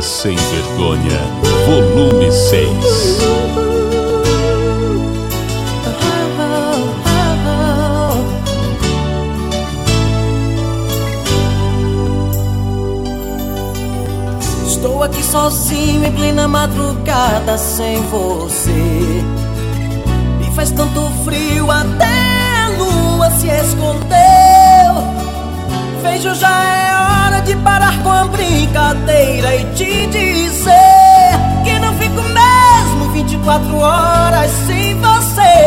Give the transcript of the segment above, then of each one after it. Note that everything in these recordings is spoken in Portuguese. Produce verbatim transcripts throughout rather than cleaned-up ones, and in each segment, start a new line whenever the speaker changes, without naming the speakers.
Sem Vergonha, volume seis.
Estou aqui sozinho em plena madrugada sem você. Me faz tanto frio, até a lua se escondeu. Vejo, já é hora de parar com a brincadeira e te dizer que não fico mesmo vinte e quatro horas sem você.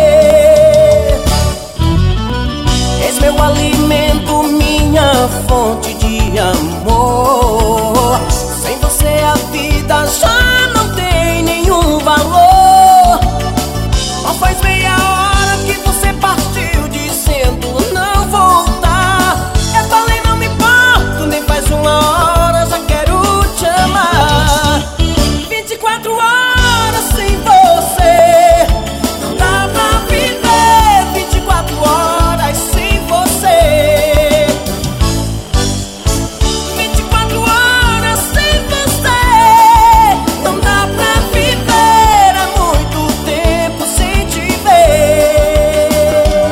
És meu alimento, minha fonte de amor. Sem você a vida já não tem nenhum valor. Não faz meia hora que você partiu dizendo não voltar. Eu falei não me importo, nem faz uma hora já quero te amar. vinte e quatro horas sem você, não dá pra viver vinte e quatro horas sem você. vinte e quatro horas sem você, não dá pra viver, há muito tempo sem te ver.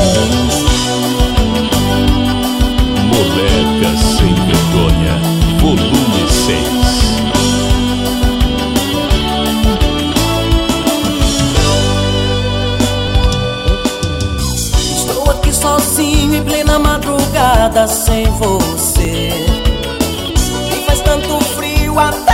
Moleca Sem Vergonha, volume seis.
Estou aqui sozinho em plena madrugada sem você. Me faz tanto frio, até